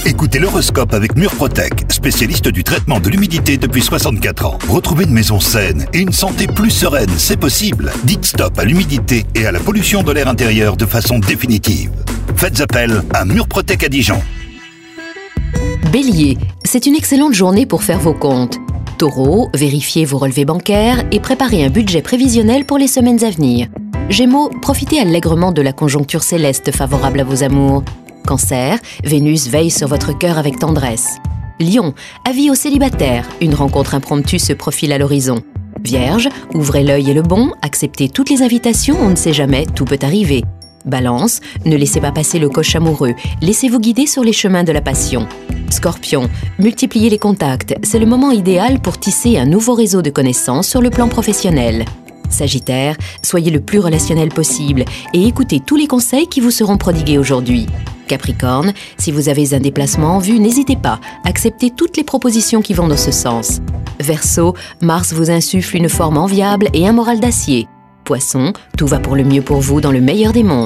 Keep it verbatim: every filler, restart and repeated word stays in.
Écoutez l'horoscope avec Murprotec, spécialiste du traitement de l'humidité depuis soixante-quatre ans. Retrouvez une maison saine et une santé plus sereine, c'est possible. Dites stop à l'humidité et à la pollution de l'air intérieur de façon définitive. Faites appel à Murprotec à Dijon. Bélier, c'est une excellente journée pour faire vos comptes. Taureau, vérifiez vos relevés bancaires et préparez un budget prévisionnel pour les semaines à venir. Gémeaux, profitez allègrement de la conjoncture céleste favorable à vos amours. Cancer, Vénus veille sur votre cœur avec tendresse. Lion, avis aux célibataires, une rencontre impromptue se profile à l'horizon. Vierge, ouvrez l'œil et le bon, acceptez toutes les invitations, on ne sait jamais, tout peut arriver. Balance, ne laissez pas passer le coche amoureux, laissez-vous guider sur les chemins de la passion. Scorpion, multipliez les contacts, c'est le moment idéal pour tisser un nouveau réseau de connaissances sur le plan professionnel. Sagittaire, soyez le plus relationnel possible et écoutez tous les conseils qui vous seront prodigués aujourd'hui. Capricorne, si vous avez un déplacement en vue, n'hésitez pas, acceptez toutes les propositions qui vont dans ce sens. Verseau, Mars vous insuffle une forme enviable et un moral d'acier. Poisson, tout va pour le mieux pour vous dans le meilleur des mondes.